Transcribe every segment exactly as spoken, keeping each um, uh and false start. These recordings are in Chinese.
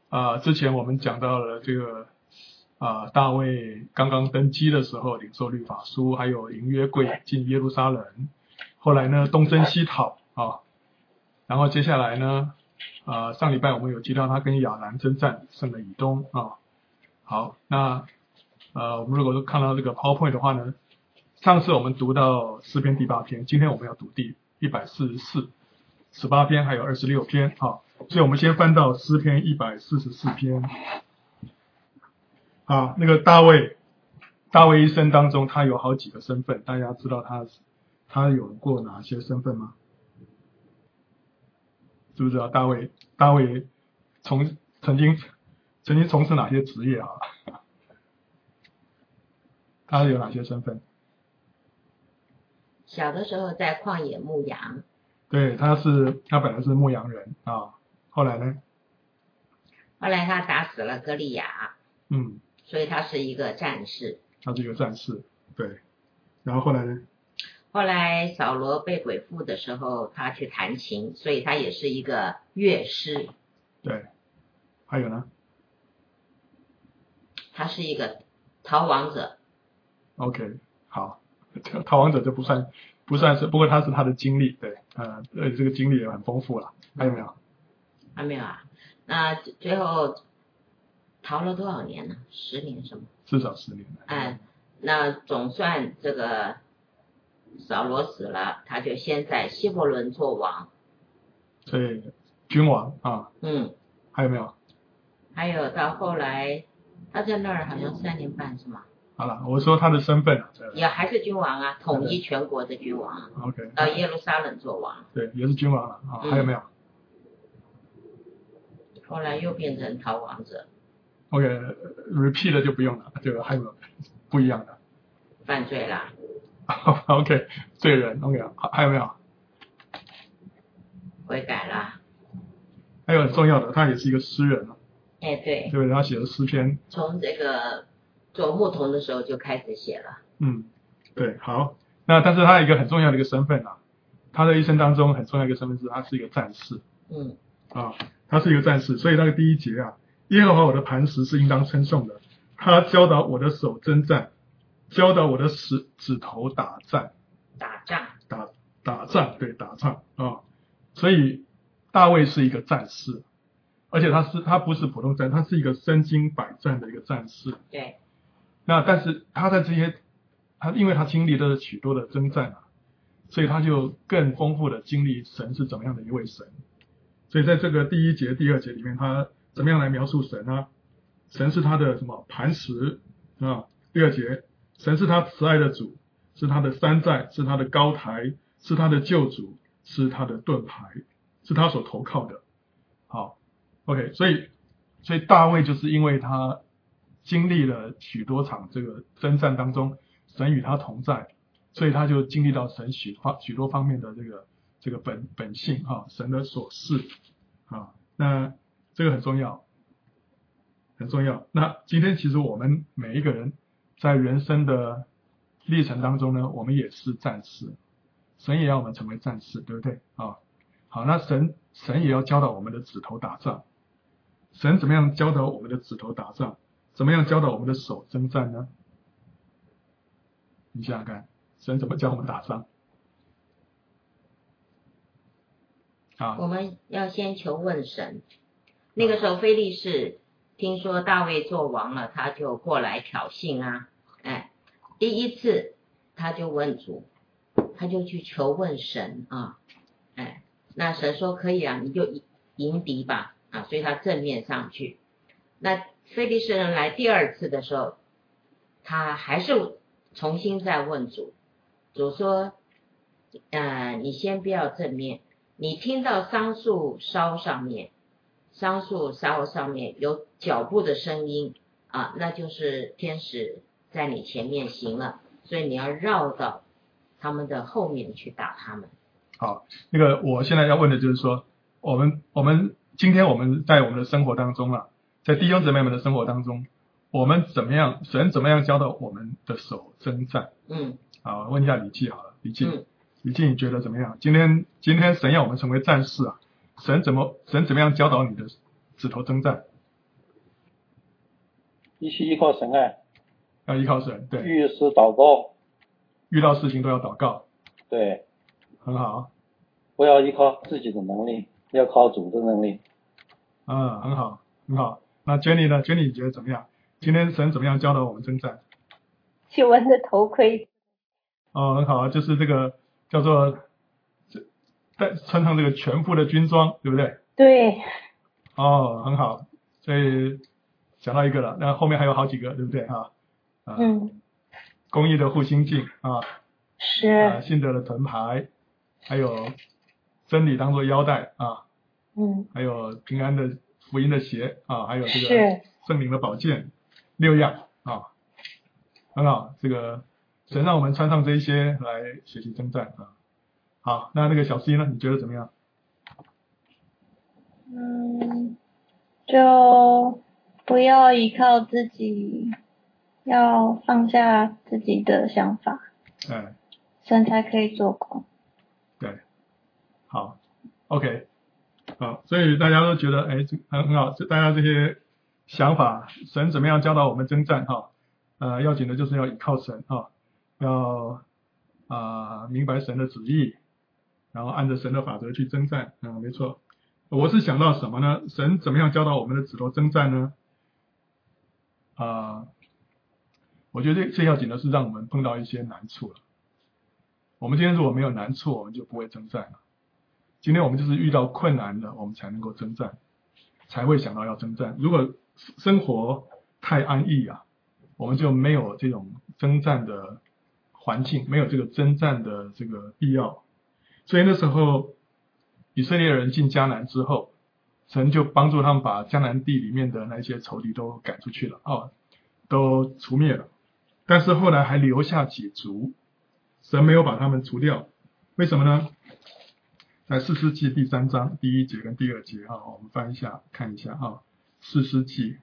啊、呃，之前我们讲到了这个啊、呃，大卫刚刚登基的时候领受律法书，还有迎约柜进耶路撒冷，后来呢东征西讨啊，然后接下来呢，呃，上礼拜我们有提到他跟亚兰征战，胜了以东啊。好，那呃，我们如果看到这个 PowerPoint 的话呢，上次我们读到诗篇第八篇，今天我们要读第一百四十四、十八篇还有二十六篇啊，所以我们先翻到诗篇一百四十四篇啊。那个大卫，大卫一生当中他有好几个身份，大家知道他他有过哪些身份吗？知不知道大卫？大卫从曾经曾经从事哪些职业啊？他有哪些身份？ 小的时候在旷野牧羊。 对，他是他本来是牧羊人啊，后来呢？ 后来他打死了歌利亚， 嗯， 所以他是一个战士。 他是一个战士，对。然后后来呢？ 后来扫罗被鬼附的时候，他去弹琴，所以他也是一个乐师。 对。还有呢？ 他是一个逃亡者。 OK， 好，逃亡者就不算不算是，不过他是他的经历，对，呃，呃，这个经历也很丰富了。还有没有？ 还没有啊？那最后逃了多少年呢？十年是吗？ 至少十年。 哎，那总算这个扫罗死了，他就先在希伯伦做王。 所以君王啊。 嗯。 还有没有？ 还有到后来，他在那儿好像三年半是吗？ 好了，我说他的身份啊， 也还是君王啊，统一全国的君王。 OK。 到耶路撒冷做王。 对，也是君王了啊。还有没有？ 后来又变成逃亡者。 OK，repeat 的就不用了，这个还有不一样的。 犯罪啦。 OK， 罪人。OK， 还有没有？ 悔改啦。 还有很重要的，他也是一个诗人了。 哎，对。 对，他写的诗篇。 从这个做牧童的时候就开始写了。 嗯，对，好。那但是他有一个很重要的一个身份啊，他的一生当中很重要的一个身份是他是一个战士。 嗯。 啊，他是一个战士，所以那个第一节啊，耶和华我的磐石是应当称颂的，他教导我的手征战，教导我的指指头打战。 打仗。 打打仗，对，打仗啊。所以大卫是一个战士，而且他是他不是普通战，他是一个身经百战的一个战士。 对。 那但是他在这些，他因为他经历了许多的征战啊，所以他就更丰富的经历神是怎么样的一位神。所以在这个第一节、第二节里面，他怎么样来描述神呢？神是他的什么磐石啊？第二节，神是他慈爱的主，是他的山寨，是他的高台，是他的救主，是他的盾牌，是他所投靠的。好 ，OK， 所以所以大卫就是因为他经历了许多场这个征战当中，神与他同在，所以他就经历到神许方许多方面的这个这个本本性哈、啊，神的所示啊，那这个很重要，很重要。那今天其实我们每一个人在人生的历程当中呢，我们也是战士，神也要我们成为战士，对不对啊？好，那神神也要教导我们的指头打仗，神怎么样教导我们的指头打仗？怎么样教导我们的手征战呢？你想想看，神怎么教我们打仗？啊， 我们要先求问神。那个时候非利士听说大卫做王了，他就过来挑衅啊，哎，第一次他就问主，他就去求问神啊，哎，那神说可以啊，你就迎敌吧啊，所以他正面上去。那非利士人来第二次的时候，他还是重新再问主，主说，呃，你先不要正面。你听到桑树梢上面，桑树梢上面有脚步的声音啊，那就是天使在你前面行了，所以你要绕到他们的后面去打他们。 好，那个我现在要问的就是说，我们我们今天我们在我们的生活当中啊，在弟兄姊妹们的生活当中，我们怎么样，神怎么样教导我们的手征战？ 嗯， 好，问一下李记好了，李记。 嗯李静，你觉得怎么样？今天今天神要我们成为战士啊，神怎么神怎么样教导你的指头征战？ 必须依靠神啊， 要依靠神，对， 遇事祷告， 遇到事情都要祷告， 对， 很好， 不要依靠自己的能力，要靠主的能力。 嗯，很好，很好。那 Jenny 呢 ？Jenny 你觉得怎么样？今天神怎么样教导我们征战？ 去闻的头盔。 哦，很好啊，就是这个叫做带穿上这个全副的军装，对不对？ 对。 哦，很好，所以想到一个了，那后面还有好几个，对不对哈？啊， 嗯， 公益的护心镜啊， 是。 啊，信德的盾牌，还有真理当做腰带啊， 嗯， 还有平安的福音的鞋啊，还有这个是圣灵的宝剑，六样啊，很好，这个神让我们穿上这一些来学习征战啊。好，那那个小 C 呢？你觉得怎么样？ 嗯，就不要依靠自己，要放下自己的想法， 哎， 神才可以做工。 对，好 ，OK， 好，所以大家都觉得哎，这很很好，大家这些想法，神怎么样教导我们征战哈？呃，要紧的就是要依靠神哈，要啊、呃、明白神的旨意，然后按着神的法则去征战，嗯，没错。我是想到什么呢？神怎么样教导我们的指头征战呢？啊、呃，我觉得最要紧的是让我们碰到一些难处了。我们今天如果没有难处，我们就不会征战了。今天我们就是遇到困难了，我们才能够征战，才会想到要征战。如果生活太安逸啊，我们就没有这种征战的环境，没有这个征战的这个必要。所以那时候以色列人进迦南之后，神就帮助他们把迦南地里面的那些仇敌都赶出去了，哦，都除灭了。但是后来还留下几族，神没有把他们除掉，为什么呢？在士师记第三章第一节跟第二节啊，我们翻一下看一下啊，士师记，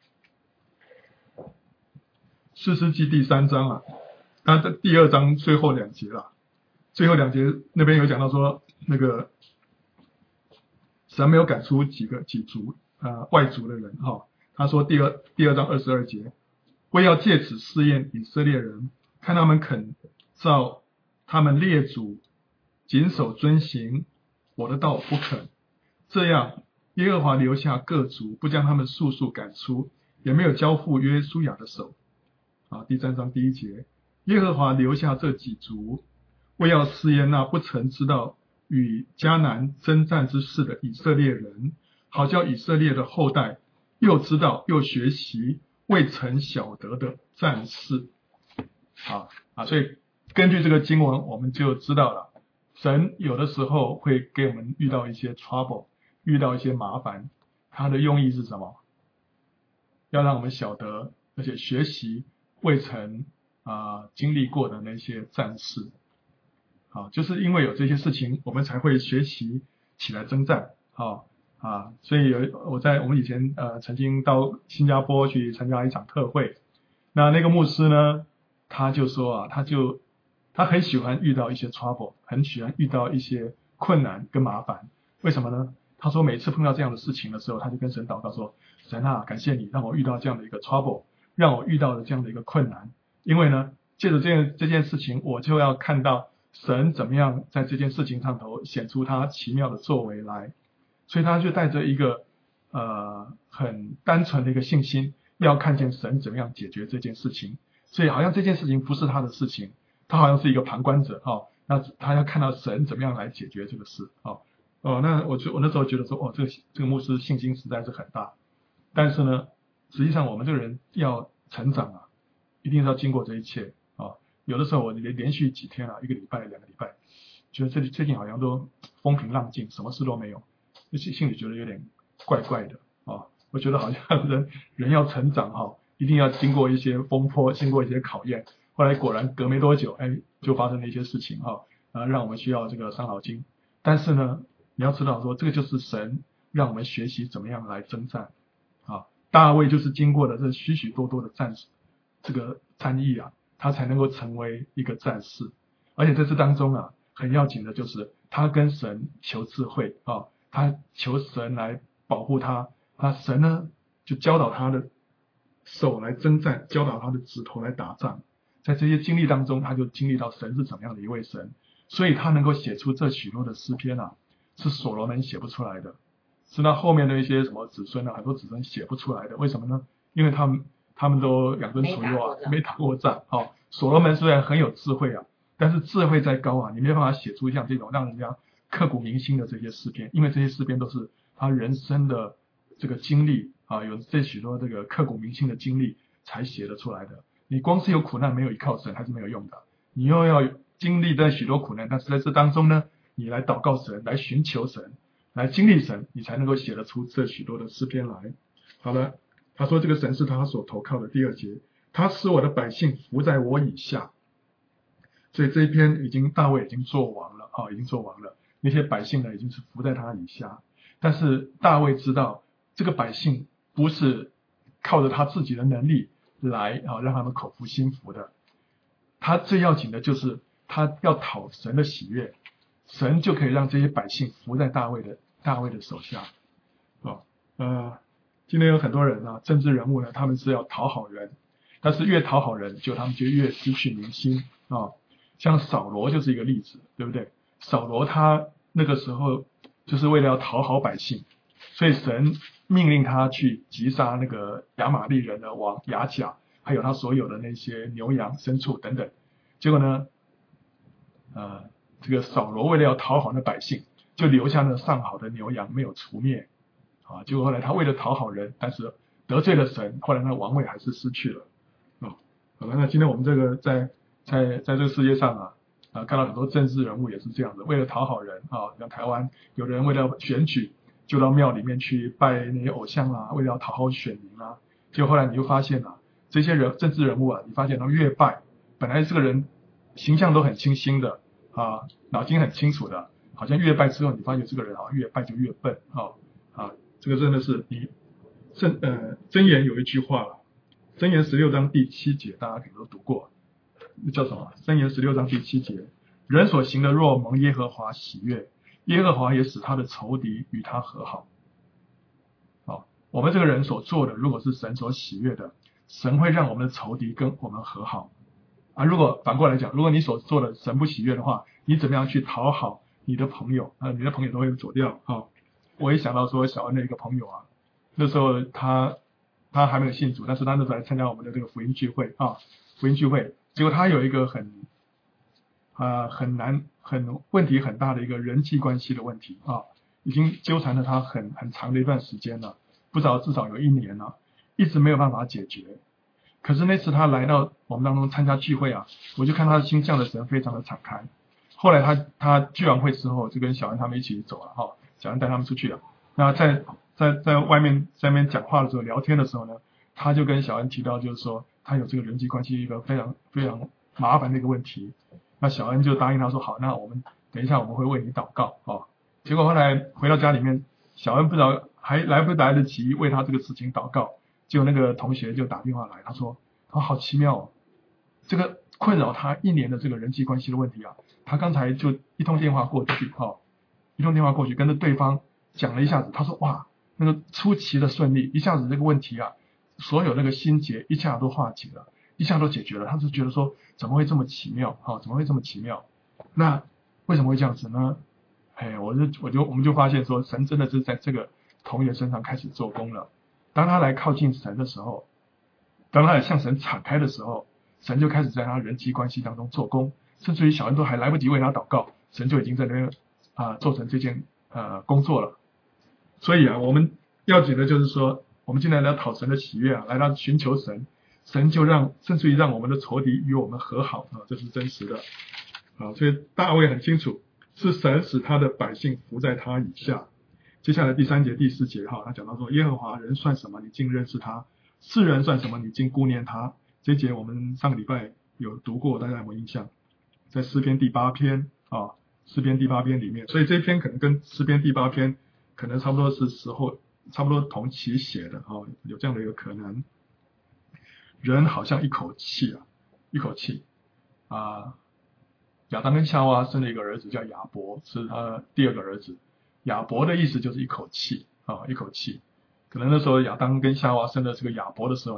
士师记第三章啊，它的第二章最后两节了，最后两节那边有讲到说，那个神没有赶出几个几族呃外族的人哈、哦，他说第二第二章二十二节，为要借此试验以色列人，看他们肯照他们列祖谨守遵行我的道不肯，这样耶和华留下各族，不将他们速速赶出，也没有交付约书亚的手。啊，第三章第一节，耶和华留下这几族，为要试验那不曾知道与迦南征战之事的以色列人，好叫以色列的后代又知道又学习未曾晓得的战事。啊啊，所以根据这个经文，我们就知道了，神有的时候会给我们遇到一些 trouble， 遇到一些麻烦，他的用意是什么？要让我们晓得，而且学习未曾啊、呃、经历过的那些战事。好，就是因为有这些事情，我们才会学习起来征战。好啊，所以有我在我们以前呃曾经到新加坡去参加一场特会，那那个牧师呢，他就说啊，他就他很喜欢遇到一些 trouble， 很喜欢遇到一些困难跟麻烦。为什么呢？他说每次碰到这样的事情的时候，他就跟神祷告说，神啊，感谢你让我遇到这样的一个 trouble， 让我遇到了这样的一个困难，因为呢，借着这件这件事情，我就要看到神怎么样在这件事情上头显出他奇妙的作为来。所以他就带着一个呃很单纯的一个信心，要看见神怎么样解决这件事情。所以好像这件事情不是他的事情，他好像是一个旁观者哦，那他要看到神怎么样来解决这个事哦。哦，那我就我那时候觉得说，哦，这个这个牧师信心实在是很大。但是呢，实际上我们这个人要成长啊，一定是要经过这一切啊、哦。有的时候我连连续几天啊，一个礼拜、两个礼拜，觉得这里最近好像都风平浪静，什么事都没有，心心里觉得有点怪怪的啊、哦。我觉得好像人人要成长哈、哦，一定要经过一些风波，经过一些考验。后来果然隔没多久，哎，就发生了一些事情哈，啊，让我们需要这个伤脑筋。但是呢，你要知道说，这个就是神让我们学习怎么样来征战啊。大卫就是经过了这许许多多的战士，这个战役啊，他才能够成为一个战士。而且在这当中啊，很要紧的就是他跟神求智慧啊，他求神来保护他，那神呢就教导他的手来征战，教导他的指头来打仗。在这些经历当中，他就经历到神是怎么样的一位神，所以他能够写出这许多的诗篇啊，是所罗门写不出来的，是那后面的一些什么子孙啊，很多子孙写不出来的。为什么呢？因为他们他们都养尊处优啊，没打过仗。哦，所罗门虽然很有智慧啊，但是智慧再高啊，你没办法写出像这种让人家刻骨铭心的这些诗篇，因为这些诗篇都是他人生的这个经历啊，有这许多这个刻骨铭心的经历才写得出来的。你光是有苦难没有依靠神还是没有用的，你又要经历的许多苦难，但是在这当中呢，你来祷告神，来寻求神，来经历神，你才能够写得出这许多的诗篇来。好了，他说这个神是他所投靠的。第二节，他使我的百姓服在我以下。所以这一篇已经大卫已经做王了啊，已经做王了，那些百姓呢已经是服在他以下。但是大卫知道这个百姓不是靠着他自己的能力来啊让他们口服心服的，他最要紧的就是他要讨神的喜悦，神就可以让这些百姓服在大卫的大卫的手下。哦，呃，今天有很多人啊，政治人物呢，他们是要讨好人，但是越讨好人，就他们就越失去民心啊。像扫罗就是一个例子，对不对？扫罗他那个时候就是为了要讨好百姓，所以神命令他去击杀那个亚玛力人的王亚甲，还有他所有的那些牛羊牲畜等等。结果呢，呃，这个扫罗为了要讨好那百姓，就留下那上好的牛羊没有除灭啊。结果后来他为了讨好人，但是得罪了神，后来那王位还是失去了啊。好了，那今天我们这个在在在这个世界上啊啊，看到很多政治人物也是这样的，为了讨好人啊，像台湾有的人为了选举就到庙里面去拜那些偶像啊，为了要讨好选民啊，结果后来你就发现啊，这些人政治人物啊，你发现他越拜，本来这个人形象都很清新的啊，脑筋很清楚的，好像越拜之后，你发现这个人啊越拜就越笨啊啊，这个真的是你箴呃箴言有一句话了，箴言十六章第七节，大家可能都读过。那叫什么？箴言十六章第七节，人所行的若蒙耶和华喜悦，耶和华也使他的仇敌与他和好。好，我们这个人所做的，如果是神所喜悦的，神会让我们的仇敌跟我们和好。啊，如果反过来讲，如果你所做的神不喜悦的话，你怎么样去讨好你的朋友啊？你的朋友都会走掉啊。我也想到说，小恩的一个朋友啊，那时候他他还没有信主，但是他那时候来参加我们的这个福音聚会啊，福音聚会。结果他有一个很啊、呃、很难很问题很大的一个人际关系的问题啊，已经纠缠了他很很长的一段时间了，不知道至少有一年了，一直没有办法解决。可是那次他来到我们当中参加聚会啊，我就看他的心向的神非常的敞开。后来他他聚完会之后，就跟小恩他们一起走了哈、哦，小恩带他们出去了。那在在在外面在那边讲话的时候聊天的时候呢，他就跟小恩提到，就是说他有这个人际关系一个非常非常麻烦的一个问题。那小恩就答应他说好，那我们等一下我们会为你祷告哦。结果后来回到家里面，小恩不知道还来不来得及为他这个事情祷告，结果那个同学就打电话来，他说他说好奇妙哦，这个困扰他一年的这个人际关系的问题啊，他刚才就一通电话过去哦，一通电话过去跟着对方讲了一下子，他说哇，那个出奇的顺利，一下子这个问题啊，所有那个心结一下都化解了，一下都解决了。他就觉得说怎么会这么奇妙啊、哦？怎么会这么奇妙？那为什么会这样子呢？哎，我就我就我们就发现说，神真的是在这个同学身上开始做工了。当他来靠近神的时候，当他来向神敞开的时候，神就开始在他人际关系当中做工，甚至于小恩都还来不及为他祷告，神就已经在那边啊、呃、做成这件呃工作了。所以啊，我们要紧的就是说，我们今天来讨神的喜悦啊，来到寻求神，神就让甚至于让我们的仇敌与我们和好啊，这是真实的啊。所以大卫很清楚，是神使他的百姓服在他以下。接下来第三节第四节哈，他讲到说，耶和华人算什么，你竟认识他；世人算什么，你竟顾念他。这一节我们上个礼拜有读过，大家有没有印象？在诗篇第八篇啊，诗篇第八篇里面，所以这一篇可能跟诗篇第八篇可能差不多是时候，差不多同期写的啊，有这样的一个可能。人好像一口气啊，一口气啊，亚当跟夏娃生了一个儿子叫亚伯，是他第二个儿子。亚伯的意思就是一口气啊，一口气。可能那时候亚当跟夏娃生了这个亚伯的时候呢，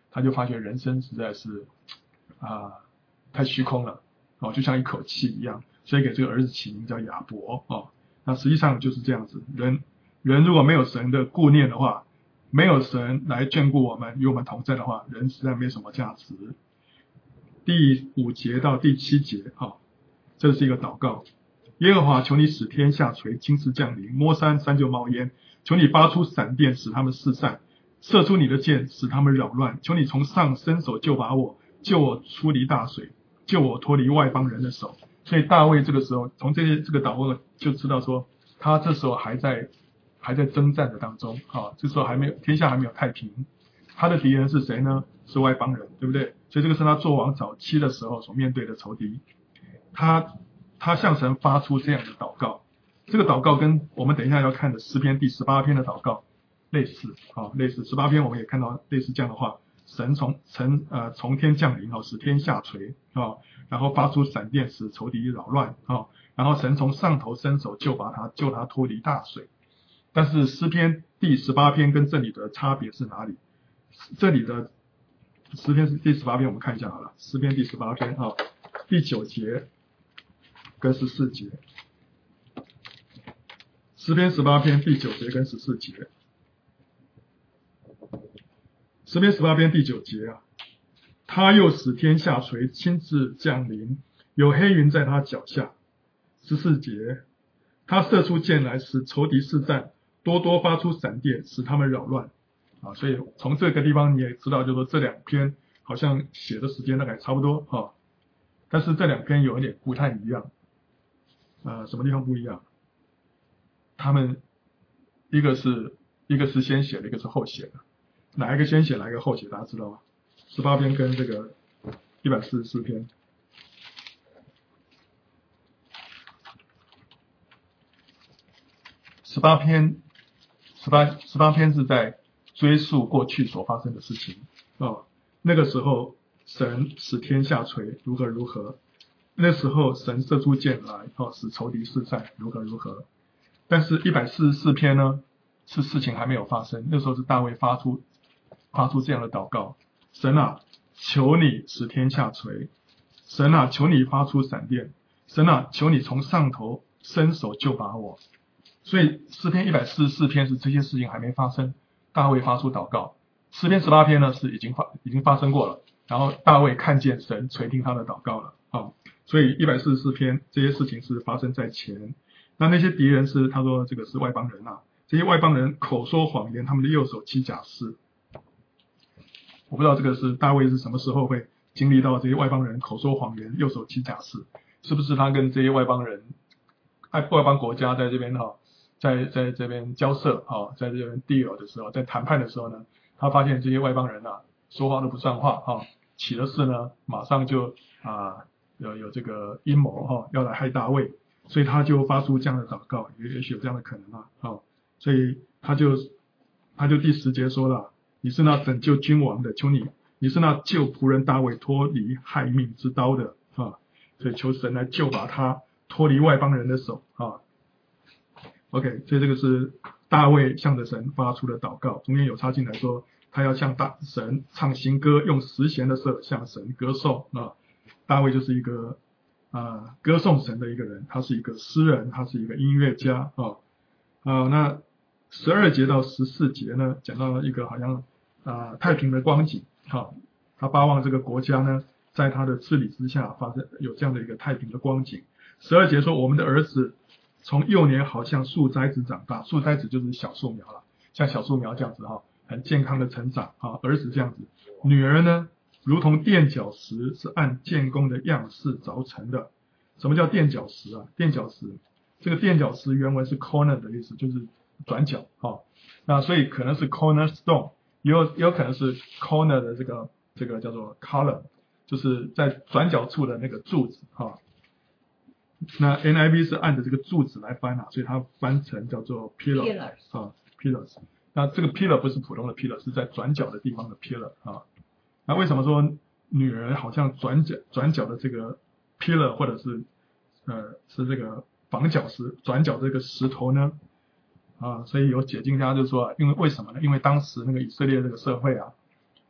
他就发觉人生实在是啊、呃、太虚空了哦，就像一口气一样，所以给这个儿子起名叫亚伯哦。那实际上就是这样子，人人如果没有神的顾念的话，没有神来眷顾我们与我们同在的话，人实在没什么价值。第五节到第七节啊、哦，这是一个祷告。耶和华，求你使天下垂，亲自降临，摸山，山就冒烟。求你发出闪电，使他们四散，射出你的箭，使他们扰乱。求你从上伸手救把我，救我出离大水，救我脱离外邦人的手。所以大卫这个时候从这些这个祷告就知道说，他这时候还在还在征战的当中啊，这时候还没有天下还没有太平。他的敌人是谁呢？是外邦人，对不对？所以这个是他做王早期的时候所面对的仇敌。他他向神发出这样的祷告，这个祷告跟我们等一下要看的诗篇第十八篇的祷告类似啊，类似十八篇我们也看到类似这样的话，神从神呃从天降临啊，使天下垂啊，然后发出闪电使仇敌扰乱啊，然后神从上头伸手救拔他，救他脱离大水。但是诗篇第十八篇跟这里的差别是哪里？这里的诗篇是第十八篇，我们看一下好了，诗篇第十八篇啊，第九节跟十四节，诗篇十八篇第九节跟十四节，诗篇十八篇第九节啊，他又使天下垂，亲自降临，有黑云在他脚下。十四节，他射出箭来，使仇敌四散，多多发出闪电，使他们扰乱。啊，所以从这个地方你也知道，就是说这两篇好像写的时间大概差不多啊，但是这两篇有一点不太一样。呃，什么地方不一样？他们一个是一个是先写的，一个是后写的，哪一个先写，哪一个后写，大家知道吗？十八篇跟这个一百四十四篇。十八篇，十八十八篇是在追溯过去所发生的事情哦。那个时候神使天下垂，如何如何。那时候神射出箭来，哦，使仇敌四散，如何如何。但是一百四十四篇呢，是事情还没有发生。那时候是大卫发出发出这样的祷告：神啊，求你使天下垂；神啊，求你发出闪电；神啊，求你从上头伸手救拔我。所以诗篇一百四十四篇是这些事情还没发生，大卫发出祷告。诗篇十八篇呢是已经发已经发生过了，然后大卫看见神垂听他的祷告了啊、哦。所以一百四十四篇这些事情是发生在前。那那些敌人是他说这个是外邦人啊，这些外邦人口说谎言，他们的右手起假誓。我不知道这个是大卫是什么时候会经历到这些外邦人口说谎言，右手起假誓，是不是他跟这些外邦人外邦国家在这边哈、哦？在在这边交涉啊，在这边 deal 的时候，在谈判的时候呢，他发现这些外邦人啊，说话都不算话啊，起了誓呢，马上就啊有有这个阴谋哈、啊，要来害大卫，所以他就发出这样的祷告，也也许有这样的可能啊，啊，所以他就他就第十节说了，你是那拯救君王的，求你，你是那救仆人大卫脱离害命之刀的啊，所以求神来救拔他脱离外邦人的手啊。OK， 所以这个是大卫向着神发出的祷告，中间有插进来说，他要向大神唱新歌，用十弦的瑟向神歌颂啊。大卫就是一个啊、呃、歌颂神的一个人，他是一个诗人，他是一个音乐家啊啊。那十二节到十四节呢，讲到一个好像啊、呃、太平的光景啊，他巴望这个国家呢，在他的治理之下发生有这样的一个太平的光景。十二节说，我们的儿子从幼年好像树栽子长大，树栽子就是小树苗了，像小树苗这样子哈，很健康的成长啊。儿子这样子，女儿呢，如同垫脚石，是按建工的样式凿成的。什么叫垫脚石啊？垫脚石，这个垫脚石原文是 corner 的意思，就是转角哈。那所以可能是 cornerstone， 也有也有可能是 corner 的这个这个叫做 column， 就是在转角处的那个柱子哈。那 N I V 是按着这个柱子来翻啊，所以它翻成叫做 pillar 啊 pillars。那这个 pillar 不是普通的 pillar， 是在转角的地方的 pillar 啊。那为什么说女人好像转角转角的这个 pillar 或者是呃是这个房角石转角这个石头呢？啊，所以有解经家就说，因为为什么呢？因为当时那个以色列这个社会啊，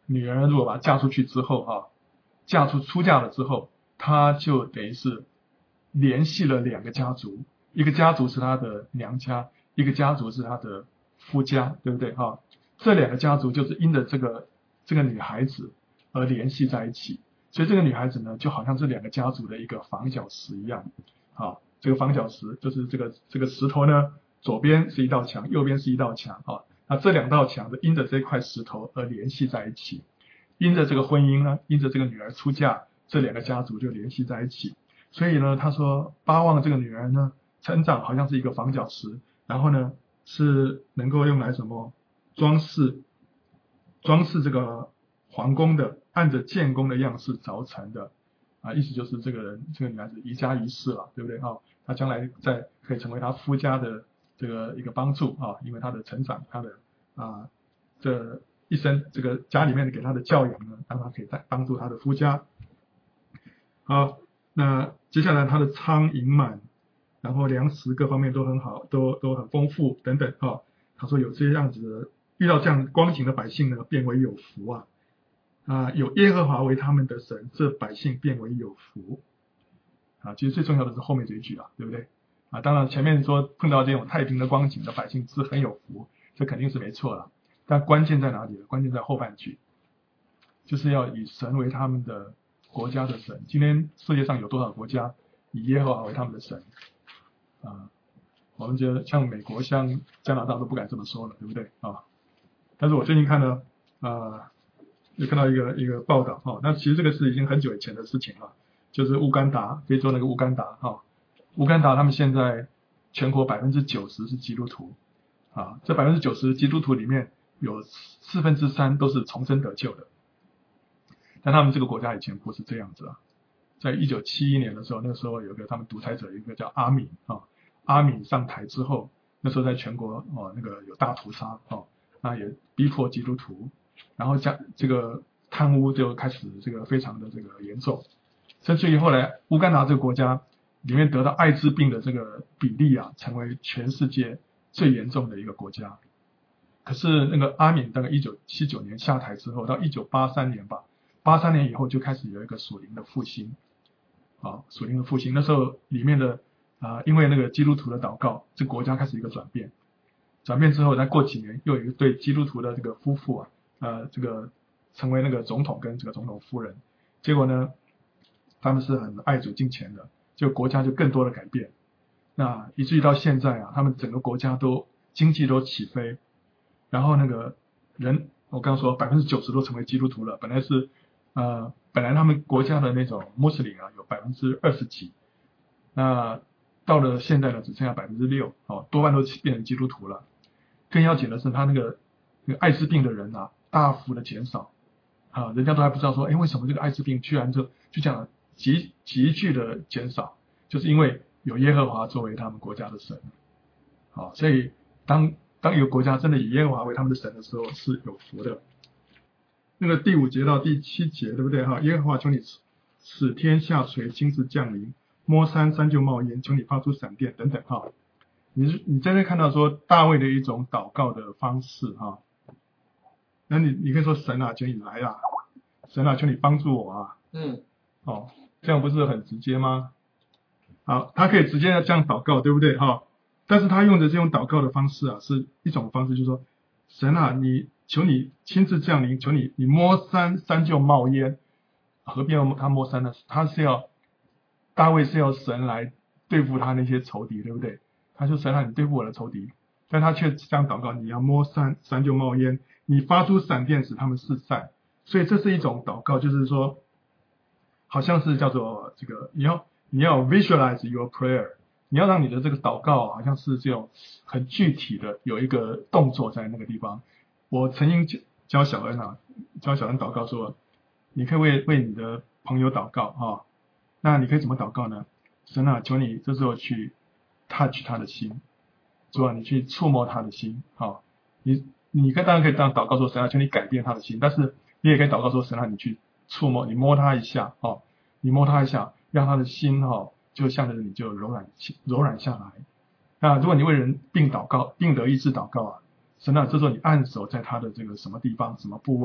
女儿如果把她嫁出去之后啊，嫁出出嫁了之后，她就等于是联系了两个家族，一个家族是她的娘家，一个家族是她的夫家，对不对哈？这两个家族就是因着这个这个女孩子而联系在一起，所以这个女孩子呢，就好像这两个家族的一个房角石一样。啊，这个房角石就是这个这个石头呢，左边是一道墙，右边是一道墙啊。那这两道墙的因着这块石头而联系在一起，因着这个婚姻呢，因着这个女儿出嫁，这两个家族就联系在一起。所以呢，他说巴望这个女儿呢，成长好像是一个房角石，然后呢是能够用来什么装饰装饰这个皇宫的，按着建宫的样式凿成的啊，意思就是这个人这个女孩子宜家宜室了，对不对啊？她将来在可以成为她夫家的这个一个帮助啊，因为她的成长，她的啊这一生这个家里面给她的教养呢，让她可以在帮助她的夫家。好，那接下来她的仓盈满，然后粮食各方面都很好，都都很丰富等等啊。他说有这样子的，遇到这样光景的百姓呢，变为有福啊。啊，有耶和华为他们的神，这百姓变为有福。啊，其实最重要的是后面这一句啊，对不对？啊，当然前面说碰到这种太平的光景的百姓是很有福，这肯定是没错了。但关键在哪里呢？关键在后半句，就是要以神为他们的国家的神。今天世界上有多少国家以耶和华为他们的神？啊，我们觉得像美国、像加拿大都不敢这么说了，对不对啊？但是我最近看呢，啊。就看到一个一个报道哈，那其实这个是已经很久以前的事情了，就是乌干达，非洲那个乌干达哈，乌干达他们现在全国百分之九十是基督徒啊，这百分之九十基督徒里面有四分之三都是重生得救的，但他们这个国家以前不是这样子啊，在一九七一年的时候，那时候有个他们独裁者，一个叫阿敏啊，阿敏上台之后，那时候在全国哦那个有大屠杀哦，那也逼迫基督徒。然后加这个贪污就开始这个非常的这个严重，甚至于后来乌干达这个国家里面得到艾滋病的这个比例啊，成为全世界最严重的一个国家。可是那个阿敏大概一九七九年下台之后，到一九八三年吧，八三年以后就开始有一个属灵的复兴，啊，属灵的复兴。那时候里面的啊、呃，因为那个基督徒的祷告，这国家开始一个转变，转变之后，再过几年又有一对基督徒的这个夫妇啊。呃，这个成为那个总统跟这个总统夫人，结果呢，他们是很爱主敬虔的，就国家就更多的改变，那以至于到现在啊，他们整个国家都经济都起飞，然后那个人，我刚刚说百分之九十都成为基督徒了，本来是呃，本来他们国家的那种穆斯林啊有百分之二十几，那到了现在呢，只剩下百分之六，哦，多半都变成基督徒了。更要紧的是，他那个那个艾滋病的人啊，大幅的减少啊，人家都还不知道说，哎，为什么这个艾滋病居然就就这样急急剧的减少，就是因为有耶和华作为他们国家的神，好，所以当当一个国家真的以耶和华为他们的神的时候，是有福的。那个第五节到第七节，对不对哈？耶和华求你使天下垂，亲自降临，摸山山就冒烟，求你发出闪电等等哈。你你在这看到说大卫的一种祷告的方式哈。那你你可以说神啊，求你来啊，神啊，求你帮助我啊， 嗯， 哦，这样不是很直接吗？好，他可以直接这样祷告，对不对哈？但是他用的这种祷告的方式啊，是一种方式，就是说，神啊，你求你亲自降临，求你你摸山，山就冒烟，何必要他摸山呢？他是要大卫是要神来对付他那些仇敌，对不对？他说神啊，你对付我的仇敌，但他却这样祷告，你要摸山，山就冒烟。你发出闪电使他们四散，所以这是一种祷告，就是说，好像是叫做这个，你要你要 visualize your prayer， 你要让你的这个祷告好像是这种很具体的有一个动作在那个地方。我曾经教小恩啊，教小恩祷告说，你可以为为你的朋友祷告啊，那你可以怎么祷告呢？神啊，求你这时候去 touch 他的心，主啊，你去触摸他的心啊，你。你可以当然可以这样祷告说，神啊，求你改变他的心，但是你也可以祷告说，神啊，你去触摸，你摸他一下哦，你摸他一下，让他的心哦，就向着你就柔软柔软下来。那如果你为人病祷告，病得医治祷告啊，神啊，这时候你按手在他的这个什么地方、什么部位，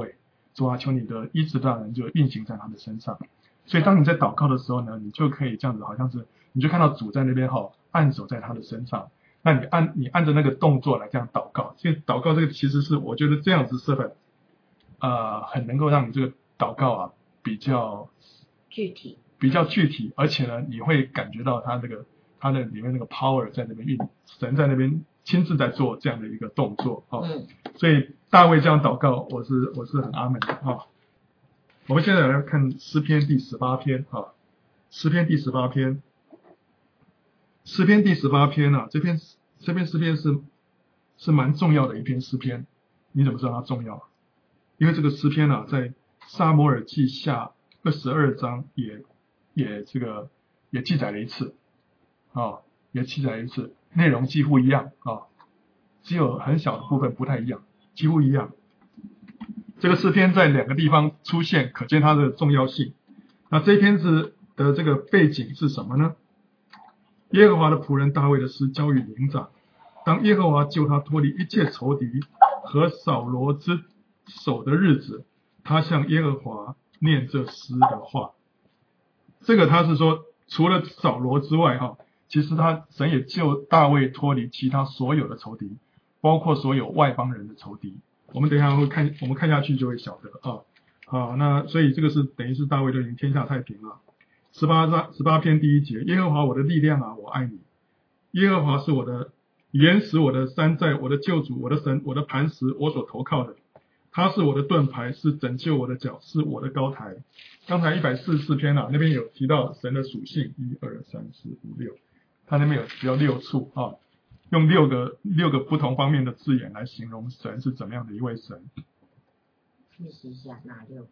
主啊，求你的医治大能就运行在他的身上。所以当你在祷告的时候呢，你就可以这样子，好像是你就看到主在那边哈，按手在他的身上。那你按你按着那个动作来这样祷告，所以祷告这个其实是我觉得这样子是很呃很能够让你这个祷告啊比较具体， 比较具体，而且呢你会感觉到他那个他的里面那个 power 在那边运，神在那边亲自在做这样的一个动作哦。 嗯， 所以大卫这样祷告，我是我是很阿门的啊、哦。我们现在来看诗篇第十八篇啊，诗篇第十八篇。诗篇第十八篇啊，这篇这篇诗篇是是蛮重要的一篇诗篇。你怎么知道它重要？因为这个诗篇啊，在撒母耳记下二十二章也也这个也记载了一次啊，也记载了一次，内容几乎一样啊，只有很小的部分不太一样，几乎一样。这个诗篇在两个地方出现，可见它的重要性。那这篇诗的这个背景是什么呢？耶和华的仆人大卫的诗交与灵长，当耶和华救他脱离一切仇敌和扫罗之手的日子，他向耶和华念这诗的话。这个他是说，除了扫罗之外哈，其实他神也救大卫脱离其他所有的仇敌，包括所有外邦人的仇敌。我们等一下会看，我们看下去就会晓得啊。好，那所以这个是等于是大卫就已经天下太平了。十八章十八篇第一节，耶和华我的力量啊，我爱你。耶和华是我的岩石，我的山寨，我的救主，我的神，我的磐石，我所投靠的。他是我的盾牌，是拯救我的脚，是我的高台。刚才一百四十四篇啊，那边有提到神的属性，一二三四五六，他那边有提到六处啊，用六个六个不同方面的字眼来形容神是怎么样的一位神。 复习一下哪六个？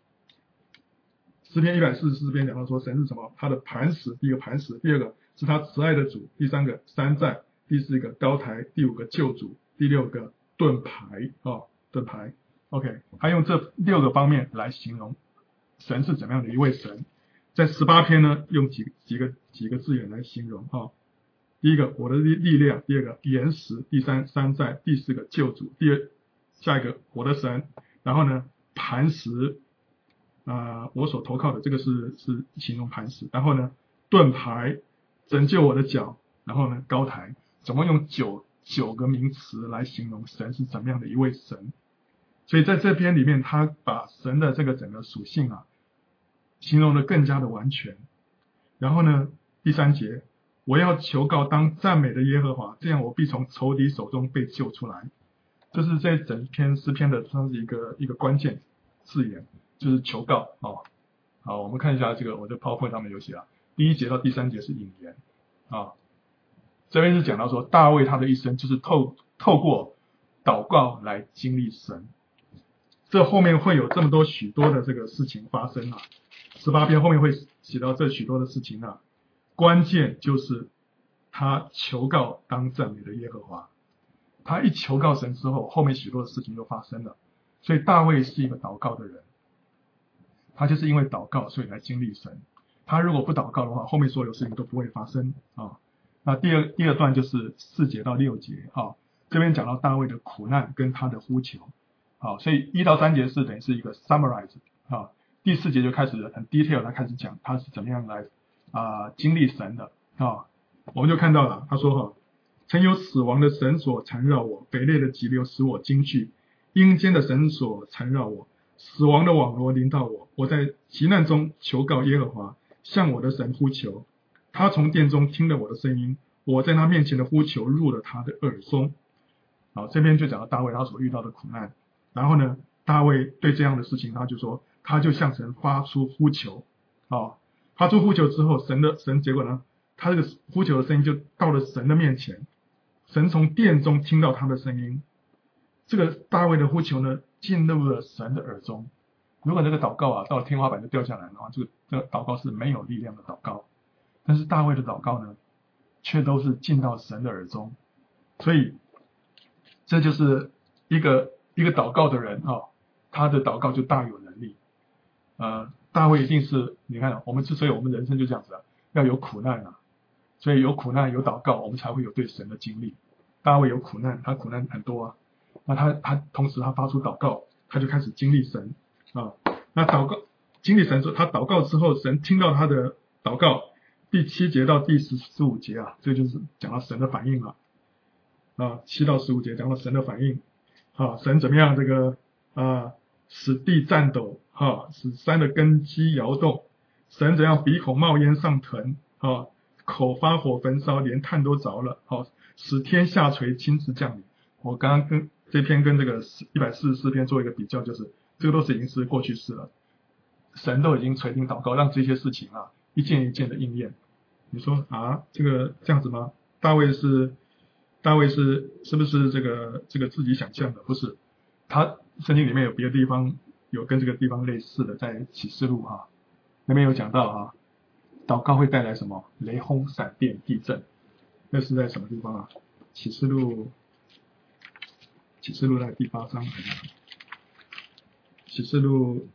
诗篇一百四十四篇讲到说神是什么？他的磐石，第一个磐石，第二个是他慈爱的主，第三个山寨，第四个高台，第五个救主，第六个盾牌啊，盾牌。OK， 他用这六个方面来形容神是怎么样的一位神。在十八篇呢，用几几个几个字眼来形容啊。第一个我的力力量，第二个岩石，第三山寨，第四个救主，第二下一个我的神，然后呢磐石。啊、呃，我所投靠的这个是是形容磐石，然后呢，盾牌拯救我的脚，然后呢，高台，总共用九九个名词来形容神是怎么样的一位神。所以在这篇里面，他把神的这个整个属性啊，形容的更加的完全。然后呢，第三节，我要求告当赞美的耶和华，这样我必从仇敌手中被救出来。这是这整篇诗篇的算是一个一个关键字眼。就是求告哦，好，我们看一下这个我的 PowerPoint 上面有写啊，第一节到第三节是引言啊，这边是讲到说大卫他的一生就是透透过祷告来经历神，这后面会有这么多许多的这个事情发生啊，十八篇后面会写到这许多的事情啊，关键就是他求告当赞美的耶和华，他一求告神之后，后面许多的事情就发生了，所以大卫是一个祷告的人。他就是因为祷告，所以来经历神。他如果不祷告的话，后面所有事情都不会发生啊。那第二第二段就是四节到六节啊，这边讲到大卫的苦难跟他的呼求，好，所以一到三节是等于是一个 summarize 啊，第四节就开始很 detail， 他开始讲他是怎么样来啊经历神的啊。我们就看到了，他说哈，曾有死亡的绳索缠绕我，匪类的急流使我惊惧，阴间的绳索缠绕我。死亡的网罗临到我，我在急难中求告耶和华，向我的神呼求。他从殿中听了我的声音，我在他面前的呼求入了他的耳中。好，这边就讲到大卫他所遇到的苦难。然后呢，大卫对这样的事情，他就说，他就向神发出呼求。好，发出呼求之后，神的神结果呢，他这个呼求的声音就到了神的面前，神从殿中听到他的声音。这个大卫的呼求呢，进入了神的耳中。如果这个祷告啊到了天花板就掉下来的话，这个这个祷告是没有力量的祷告。但是大卫的祷告呢，却都是进到神的耳中。所以这就是一个一个祷告的人啊、哦，他的祷告就大有能力。呃，大卫一定是你看，我们之所以我们人生就这样子啊，要有苦难啊，所以有苦难有祷告，我们才会有对神的经历。大卫有苦难，他苦难很多啊。那他他同时他发出祷告，他就开始经历神， 啊。那祷告经历神说，他祷告之后，神听到他的祷告。第七节到第十十五节啊，这就是讲到神的反应了啊。七到十五节讲到神的反应啊，神怎么样这个啊使地颤抖啊，使山的根基摇动，神怎样鼻孔冒烟上腾啊，口发火焚烧，连炭都着了啊，使天下垂亲自降临。我刚刚跟这篇跟这个一百四十四篇做一个比较，就是这个都是已经是过去式了，神都已经垂听祷告，让这些事情啊一件一件的应验。你说啊，这个这样子吗？大卫是大卫是是不是这个这个自己想象的？不是，他圣经里面有别的地方有跟这个地方类似的，在启示录啊那边有讲到啊，祷告会带来什么？雷轰、闪电、地震。那是在什么地方啊？启示录启示录在第八章还是？启示录。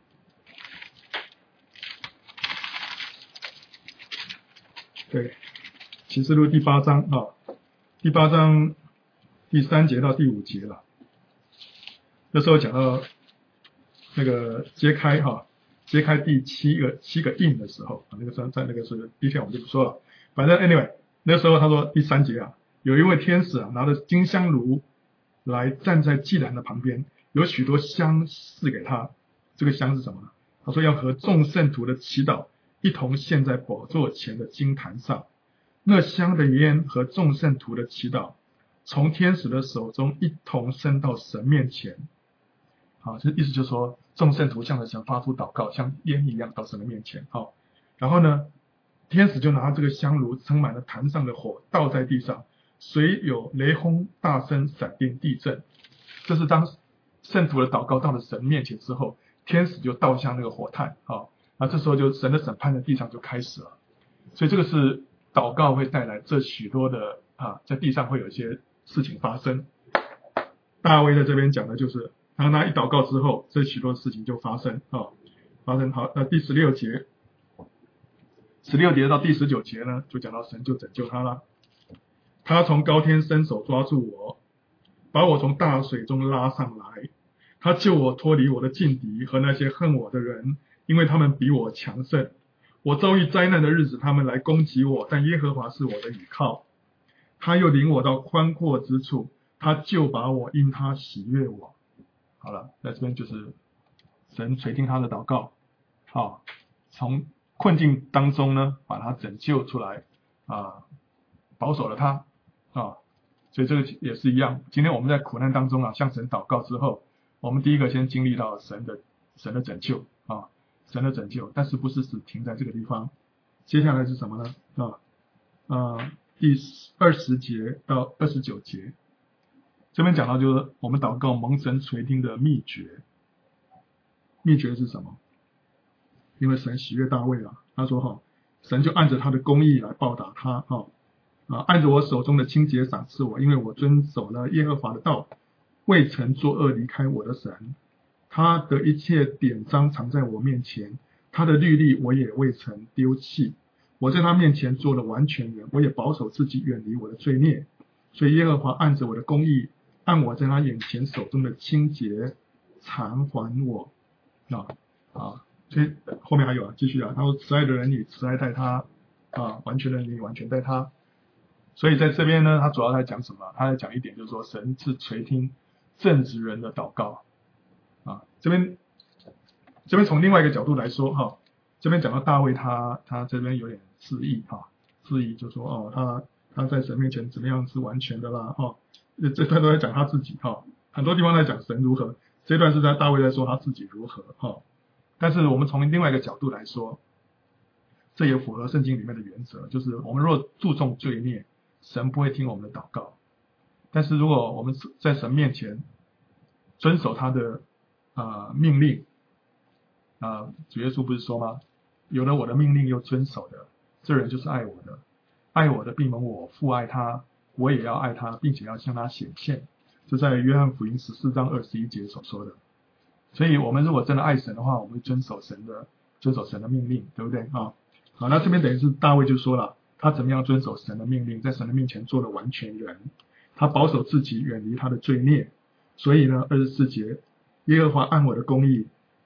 对，启示录第八章啊，第八章第三节到第五节了。那时候讲到那个揭开哈、啊，揭开第七个七个印的时候啊，那个在在那个是第一天我们就不说了。反正 anyway， 那时候他说第三节啊，有一位天使啊拿着金香炉来站在祭坛的旁边，有许多香赐给他。这个香是什么呢？他说要和众圣徒的祈祷一同献在宝座前的金坛上，那香的烟和众圣徒的祈祷从天使的手中一同升到神面前。好，这意思就是说众圣徒向着神发出祷告，像烟一样到神的面前。好，然后呢天使就拿这个香炉盛满了坛上的火倒在地上，随有雷轰、大声、闪电、地震。这是当圣徒的祷告到了神面前之后，天使就倒向那个火炭啊。那这时候就神的审判在地上就开始了，所以这个是祷告会带来这许多的啊，在地上会有一些事情发生。大卫在这边讲的就是，当他一祷告之后，这许多事情就发生啊，发生。好，那第十六节，十六节到第十九节呢，就讲到神就拯救他了。他从高天伸手抓住我，把我从大水中拉上来，他救我脱离我的劲敌和那些恨我的人。因为他们比我强盛，我遭遇灾难的日子，他们来攻击我，但耶和华是我的倚靠。他又领我到宽阔之处，他就把我因他喜悦我。好了，在这边就是神垂听他的祷告，好，从困境当中呢，把他拯救出来啊，保守了他啊，所以这个也是一样。今天我们在苦难当中啊，向神祷告之后，我们第一个先经历到神的神的拯救啊。神的拯救，但是不是只停在这个地方。接下来是什么呢？啊，呃，第二十节到二十九节，这边讲到就是我们祷告蒙神垂听的秘诀。秘诀是什么？因为神喜悦大卫啊，他说哈，神就按着他的公义来报答他哈啊，按着我手中的清洁赏赐我，因为我遵守了耶和华的道，未曾作恶离开我的神。他的一切典章藏在我面前，他的律例我也未曾丢弃。我在他面前做了完全人，我也保守自己远离我的罪孽。所以耶和华按着我的公义，按我在他眼前手中的清洁偿还我啊啊！所以后面还有啊，继续啊，他说慈爱的人以慈爱待他啊，完全的人以完全待他。所以在这边呢，他主要在讲什么？他在讲一点就是说，神是垂听正直人的祷告。啊，这边这边从另外一个角度来说哈，这边讲到大卫他他这边有点自义哈，自义就说哦他他在神面前怎么样是完全的啦哦，这段都在讲他自己哈，很多地方在讲神如何，这段是在大卫在说他自己如何哈，但是我们从另外一个角度来说，这也符合圣经里面的原则，就是我们若注重罪孽，神不会听我们的祷告，但是如果我们在神面前遵守他的啊、呃，命令啊、呃，主耶稣不是说吗？有了我的命令又遵守的，这人就是爱我的。爱我的必蒙我父爱他，我也要爱他，并且要向他显现。这在约翰福音十四章二十一节所说的。所以我们如果真的爱神的话，我们会遵守神的遵守神的命令，对不对啊？好，那这边等于是大卫就说了，他怎么样遵守神的命令，在神的面前做了完全人，他保守自己远离他的罪孽。所以呢，二十四节，耶和华按我的公义，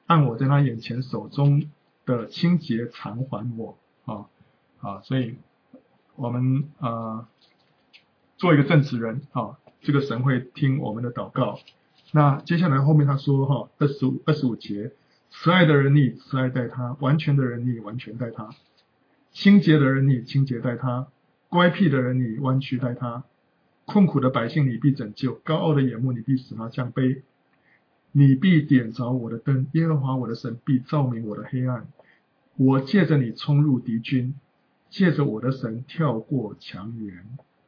按我在他眼前手中的清洁偿还我啊啊，所以我们呃做一个正直人啊，这个神会听我们的祷告。那接下来后面他说哈，二十五二十五节，慈爱的人你慈爱待他，完全的人你完全待他，清洁的人你清洁待他，乖僻的人你弯曲待他，困苦的百姓你必拯救，高傲的眼目你必使他降卑。你必点着我的灯，耶和华我的神必照明我的黑暗。我借着你冲入敌军，借着我的神跳过墙垣。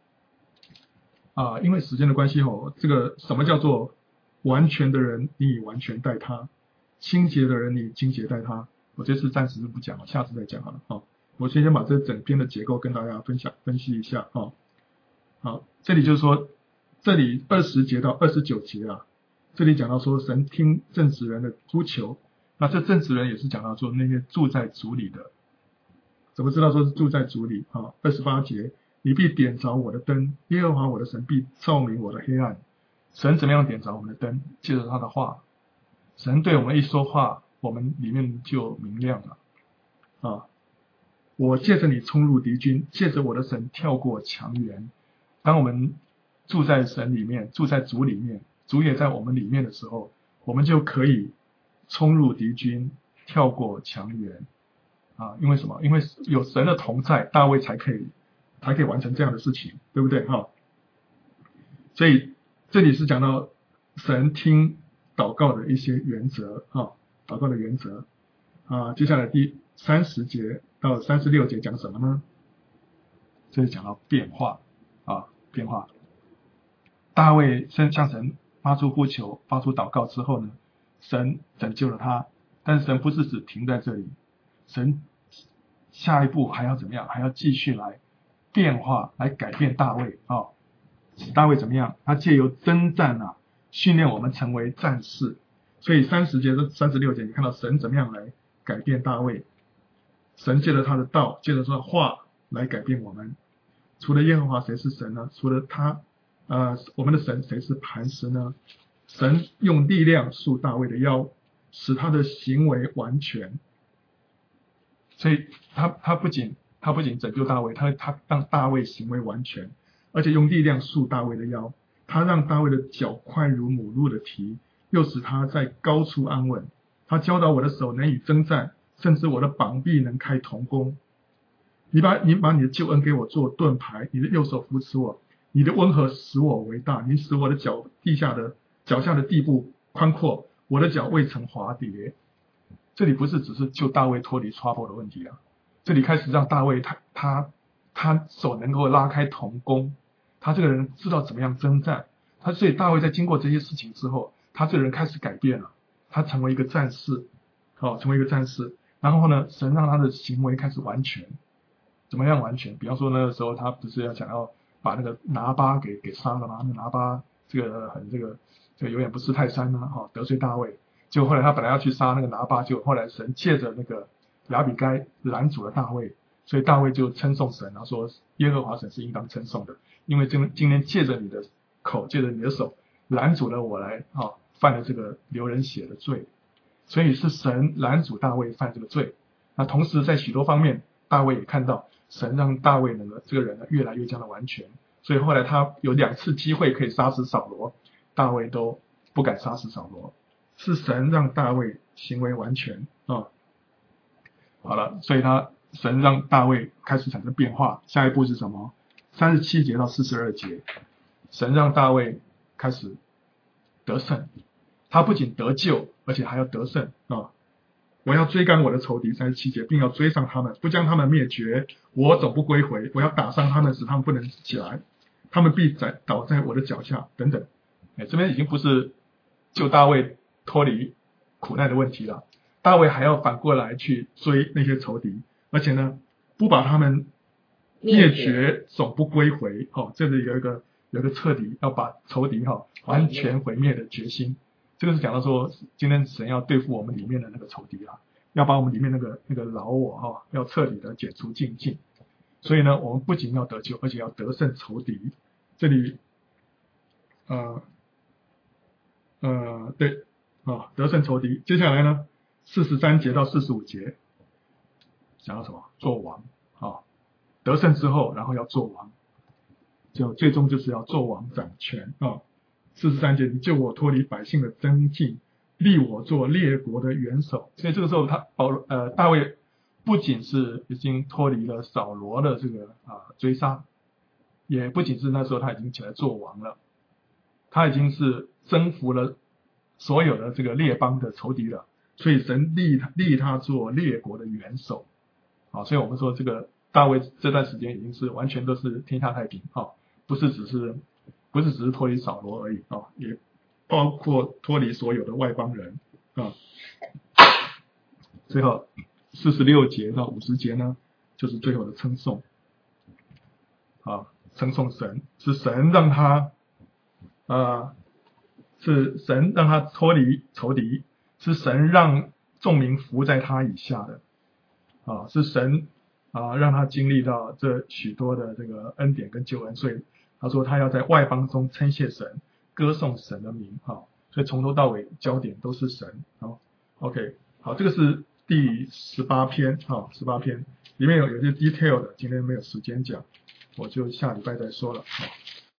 啊，因为时间的关系哦，这个什么叫做完全的人你完全待他，清洁的人你清洁待他，我这次暂时不讲了，下次再讲好了啊。我先先把这整篇的结构跟大家分享分析一下啊。好，这里就是说，这里二十节到二十九节啊，这里讲到说神听正直人的呼求，那这正直人也是讲到说那些住在主里的，怎么知道说是住在主里啊？二十八节，你必点着我的灯，耶和华我的神必照明我的黑暗。神怎么样点着我们的灯？借着他的话，神对我们一说话，我们里面就明亮了啊！我借着你冲入敌军，借着我的神跳过墙垣。当我们住在神里面，住在主里面，主也在我们里面的时候，我们就可以冲入敌军，跳过墙垣啊！因为什么？因为有神的同在，大卫才可以才可以完成这样的事情，对不对？哈、啊，所以这里是讲到神听祷告的一些原则啊，祷告的原则啊。接下来第三十节到三十六节讲什么呢？这里讲到变化啊，变化。大卫向神发出呼求，发出祷告之后呢，神拯救了他，但是神不是只停在这里，神下一步还要怎么样？还要继续来变化，来改变大卫啊。使大卫怎么样？他借由征战啊，训练我们成为战士。所以三十节到三十六节，你看到神怎么样来改变大卫？神借着他的道，借着他的话来改变我们。除了耶和华，谁是神呢？除了他，呃，我们的神谁是磐石呢？神用力量束大卫的腰，使他的行为完全。所以他他不仅他不仅拯救大卫，他他让大卫行为完全。而且用力量束大卫的腰，他让大卫的脚宽如母鹿的蹄，又使他在高处安稳。他教导我的手能以征战，甚至我的膀臂能开铜弓。你把你把你的救恩给我做盾牌，你的右手扶持我，你的温和使我为大，你使我的脚地下的脚下的地步宽阔，我的脚未曾滑跌。这里不是只是救大卫脱离 trouble 的问题啊，这里开始让大卫他他他手能够拉开铜弓。他这个人知道怎么样征战，他所以大卫在经过这些事情之后，他这个人开始改变了，他成为一个战士，哦，成为一个战士。然后呢，神让他的行为开始完全，怎么样完全？比方说那个时候他不是要想要把那个拿巴给给杀了吗？那拿巴这个很这个这个有点不识泰山啊，哈、哦，得罪大卫。结果后来他本来要去杀那个拿巴，结果后来神借着那个亚比该拦阻了大卫。所以大卫就称颂神，他说耶和华神是应当称颂的，因为今今天借着你的口，借着你的手拦阻了我来啊犯了这个流人血的罪，所以是神拦阻大卫犯这个罪。那同时在许多方面，大卫也看到神让大卫呢这个人呢越来越将的完全，所以后来他有两次机会可以杀死扫罗，大卫都不敢杀死扫罗，是神让大卫行为完全啊。好了，所以他。神让大卫开始产生变化，下一步是什么？三十七节到四十二节，神让大卫开始得胜，他不仅得救，而且还要得胜啊！我要追赶我的仇敌，三十七节，并要追上他们，不将他们灭绝，我总不归回。我要打伤他们，使他们不能起来，他们必在倒在我的脚下，等等。哎，这边已经不是救大卫脱离苦难的问题了，大卫还要反过来去追那些仇敌。而且呢，不把他们灭绝，总不归回。哦，这里有一个有一个彻底要把仇敌哈、哦、完全毁灭的决心。这个是讲到说，今天神要对付我们里面的那个仇敌啊，要把我们里面那个那个老我哈、哦，要彻底的解除净尽。所以呢，我们不仅要得救，而且要得胜仇敌。这里，呃呃，对啊，得胜仇敌。接下来呢， 四十三节到四十五节讲到什么？做王啊，得胜之后，然后要做王，就最终就是要做王掌权啊。四十三节，你救我脱离百姓的争竞，立我做列国的元首。所以这个时候他保呃大卫不仅是已经脱离了扫罗的这个啊追杀，也不仅是那时候他已经起来做王了，他已经是征服了所有的这个列邦的仇敌了。所以神立他立他做列国的元首。啊，所以我们说这个大卫这段时间已经是完全都是天下太平啊，不是只是不是只是脱离扫罗而已啊，也包括脱离所有的外邦人啊。最后四十六节到五十节呢，就是最后的称颂啊，称颂神，是神让他啊，是神让他脱离仇敌，是神让众民服在他以下的。啊，是神啊，让他经历到这许多的这个恩典跟救恩，所以他说他要在外邦中称谢神，歌颂神的名啊，所以从头到尾焦点都是神。好 ，OK， 好，这个是第十八篇啊，十八篇里面有有些 detail 的，今天没有时间讲，我就下礼拜再说了。好